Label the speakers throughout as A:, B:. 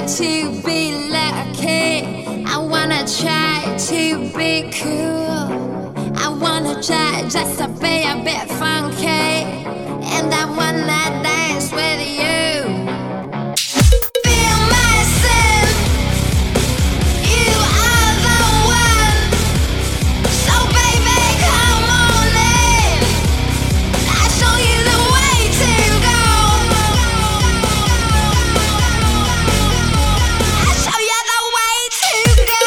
A: to be lucky. I wanna try to be cool. I wanna try just to be a bit funky. And I wanna dance with you. Feel myself, you are the one. So baby, come on in. I'll show you the way to go. I'll show you the way to go.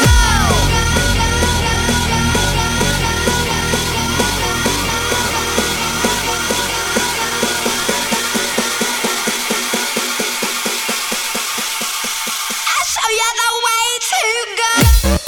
A: I'll show you the way to go.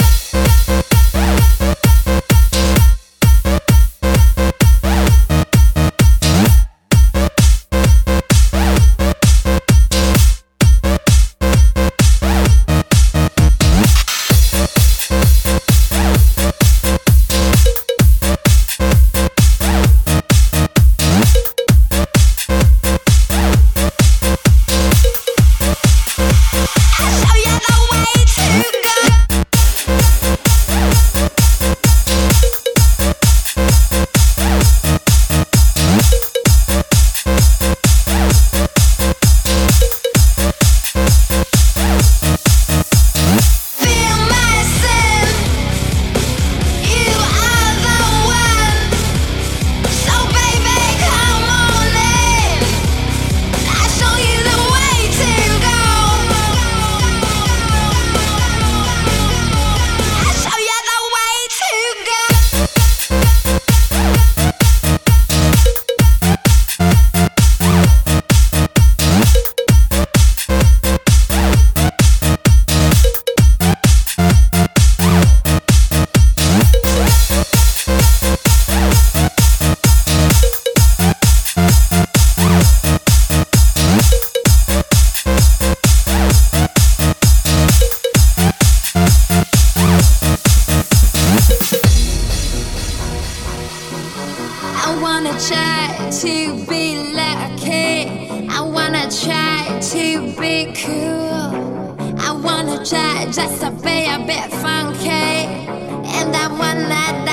A: I wanna try to be lucky. I wanna try to be cool. I wanna try just to be a bit funky. And I wanna